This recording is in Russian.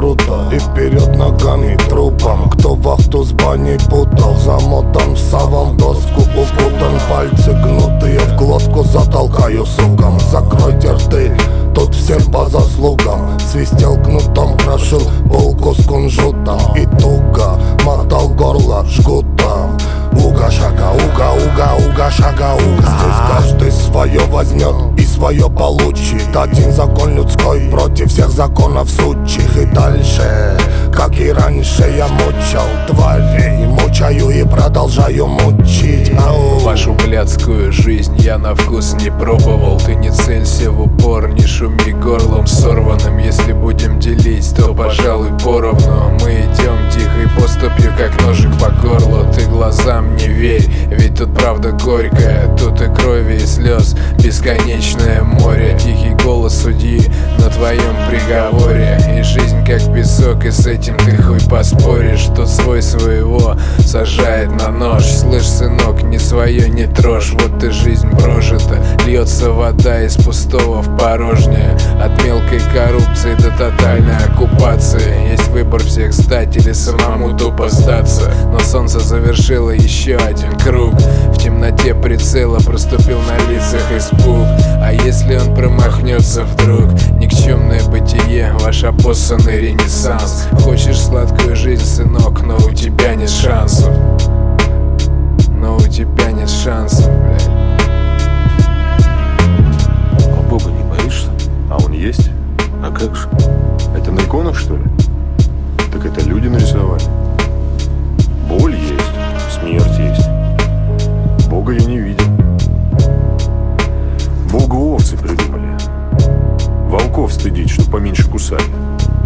круто, и вперед ногами трупом. Кто вахту с баней путал, замотан в саван, доску укутан. Пальцы гнутые в глотку затолкаю сукам. Закройте рты, тут всем по заслугам. Свистел кнутом, крошил булку с кунжутом и туго мотал горло жгутом. Уга-шага, уга-уга, шага, уга. Здесь каждый свое возьмет и свое получит. Один закон людской против всех законов сучих. И дальше, как и раньше, я мучал тварей, мучаю и продолжаю мучить. Вашу блядскую жизнь я на вкус не пробовал. Ты не целься в упор, не шуми горлом сорванным. Если будем делить, то, пожалуй, поровну. Мы идем тихой поступью, как ножик по горлу. Ты глазам не верь, ведь тут правда горькая. Тут и крови, и слез бесконечное море. Тихий голос судьи на твоем приговоре. И жизнь как песок, и с этим ты хуй поспоришь. Тут свой своего сажает на нож. Слышь, сынок, не свое не трожь. Вот и жизнь прожита, льется вода из пустого в порожнее. От мелкой коррупции до тотальной оккупации. Есть выбор всех сдать или самому тупо сдаться. Но солнце завершило еще один круг. В темноте прицела проступил на лицах испуг. А если он промахнется вдруг? Никчемное бытие, ваш опоссанный ренессанс. Хочешь сладкую жизнь, сынок, но у тебя нет шансов. Но у тебя нет шансов, блядь. А Бога не боишься? А он есть? А как же? Это на иконах, что ли? Так это люди нарисовали. Боль есть, смерть есть. Бога я не видел. Бога овцы придумали. Волков стыдить, что поменьше кусали.